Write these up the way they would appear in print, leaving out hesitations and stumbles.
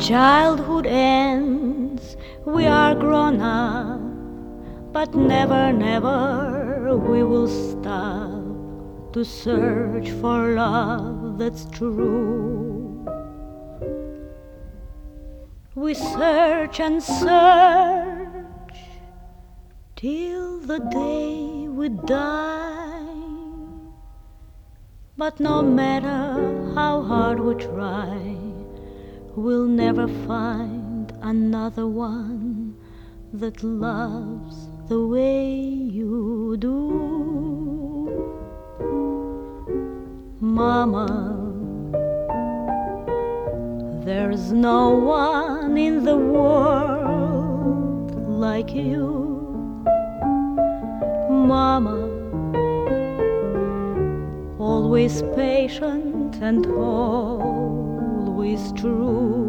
Childhood ends, we are grown up, but never, never we will stop to search for love that's true. We search and search till the day we die, but no matter how hard we try, we'll never find another one that loves the way you do. Mama, there's no one in the world like you. Mama, always patient and always true.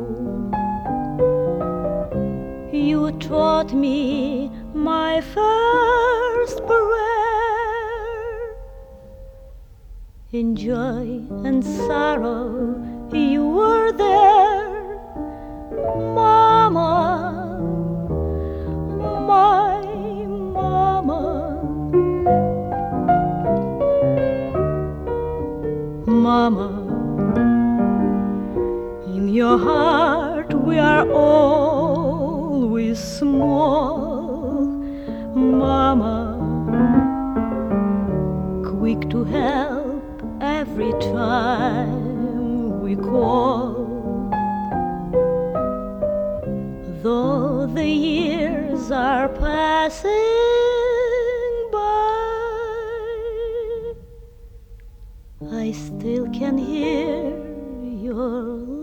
You taught me my first prayer. In joy and sorrow you were there, Mama, my Mama. Mama, in your heart we are always small. Mama, quick to help every time we call. Though the years are passing by, I still can hear your